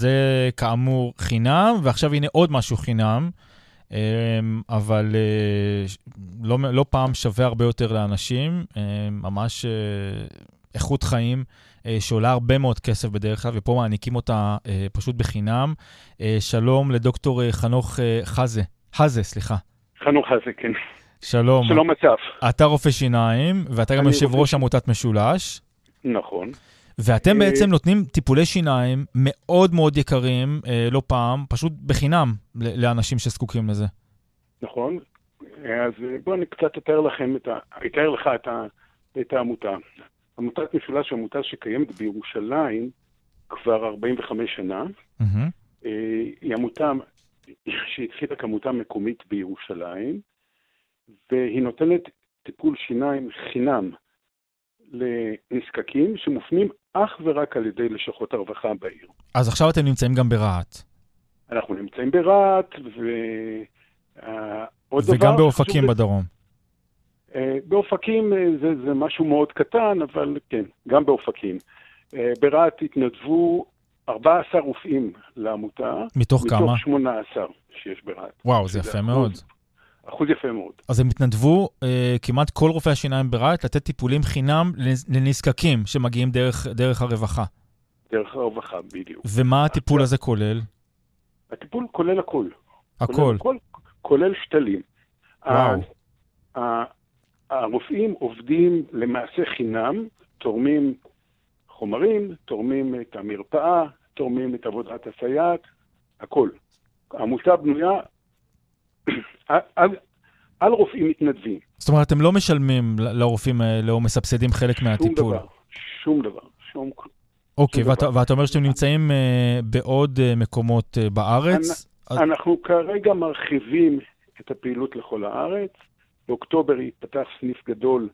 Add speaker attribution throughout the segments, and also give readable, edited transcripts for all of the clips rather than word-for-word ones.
Speaker 1: זה כאמור חינם, ועכשיו הנה עוד משהו חינם, אבל לא פעם שווה הרבה יותר לאנשים, ממש איכות חיים שעולה הרבה מאוד כסף בדרך כלל, ופה מעניקים אותה פשוט בחינם. שלום לדוקטור חנוך חזה, סליחה.
Speaker 2: חנוך חזה, כן.
Speaker 1: שלום.
Speaker 2: שלום אסף.
Speaker 1: אתה רופא שיניים, ואתה גם יושב ראש עמותת משולש.
Speaker 2: נכון.
Speaker 1: ואתם בעצם נותנים טיפולי שיניים מאוד מאוד יקרים, לא פעם, פשוט בחינם לאנשים שזקוקים לזה.
Speaker 2: נכון. אז בואו אני קצת אתאר לך את העמותה. עמותת משולש היא עמותה שקיימת בירושלים כבר 45 שנה. היא עמותה שהתחילה כעמותה מקומית בירושלים, והיא נותנת טיפול שיניים חינם לנזקקים שמופנים אך ורק על ידי לשכות הרווחה בעיר.
Speaker 1: אז עכשיו אתם נמצאים גם ברהט.
Speaker 2: אנחנו נמצאים ברהט,
Speaker 1: וגם באופקים בדרום.
Speaker 2: באופקים זה משהו מאוד קטן, אבל כן, גם באופקים. ברהט התנדבו 14 רופאים לעמותה.
Speaker 1: מתוך כמה?
Speaker 2: מתוך 18 שיש ברהט.
Speaker 1: וואו, זה יפה מאוד.
Speaker 2: אחוז יפה מאוד.
Speaker 1: אז הם התנדבו, כמעט כל רופאי השיניים ברהט, לתת טיפולים חינם לנזקקים שמגיעים דרך הרווחה.
Speaker 2: דרך הרווחה, בדיוק.
Speaker 1: ומה הטיפול הזה כולל?
Speaker 2: הטיפול כולל הכל.
Speaker 1: הכל?
Speaker 2: כולל שתלים.
Speaker 1: וואו.
Speaker 2: הרופאים עובדים למעשה חינם, תורמים חומרים, תורמים את המרפאה, תורמים את עבודת הסייעת, הכל. העמותה בנויה על רופאים מתנדבים.
Speaker 1: זאת אומרת, אתם לא משלמים לרופאים האלה או מסבסדים חלק מהטיפול?
Speaker 2: שום דבר.
Speaker 1: אוקיי, ואתה אומר שאתם נמצאים בעוד מקומות בארץ?
Speaker 2: אנחנו כרגע מרחיבים את הפעילות לכל הארץ. באוקטובר יפתח סניף גדול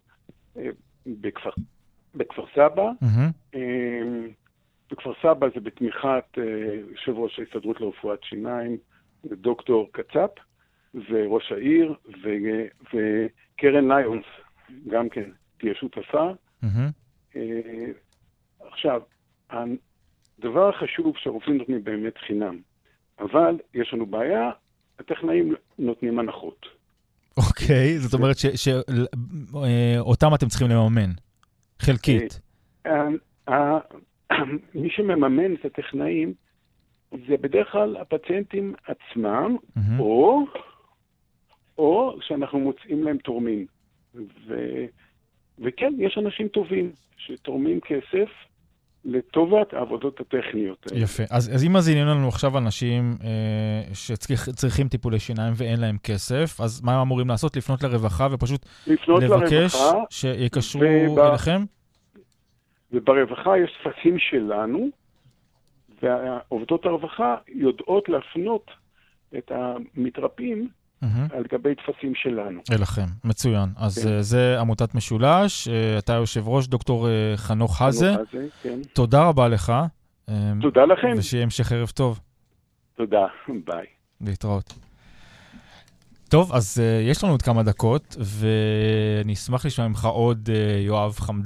Speaker 2: בכפר סבא. בכפר סבא זה בתמיכת יושב ראש ההסתדרות לרפואת שיניים, דוקטור קצפ, וראש העיר, וקרן ליונס, גם כן, תהיה שותפה. עכשיו, הדבר החשוב שהרופאים נותנים באמת חינם, אבל יש לנו בעיה, הטכנאים נותנים הנחות.
Speaker 1: אוקיי, זאת אומרת שאותם אתם צריכים לממן, חלקית.
Speaker 2: מי שמממן את הטכנאים, זה בדרך כלל הפציינטים עצמם, או שאנחנו מוצאים להם תורמים. וכן, יש אנשים טובים שתורמים כסף לטובת העבודות הטכניות.
Speaker 1: יפה. אז אם מזינים לנו עכשיו אנשים שצריכים טיפולי שיניים ואין להם כסף, אז מה הם אמורים לעשות? לפנות לרווחה ופשוט לבקש שיקשרו אליכם?
Speaker 2: וברווחה יש טפסים שלנו, ועובדות הרווחה יודעות להפנות את המתרפים על גבי טפסים שלנו.
Speaker 1: אליכם, מצוין. אז זה עמותת משולש, אתה יושב ראש, דוקטור חנוך חזה. תודה רבה לך.
Speaker 2: תודה לכם.
Speaker 1: ושיהיה המשך ערב טוב.
Speaker 2: תודה, ביי.
Speaker 1: להתראות. טוב, אז יש לנו עוד כמה דקות, ואני אשמח לשמוע ממך עוד יואב חמד.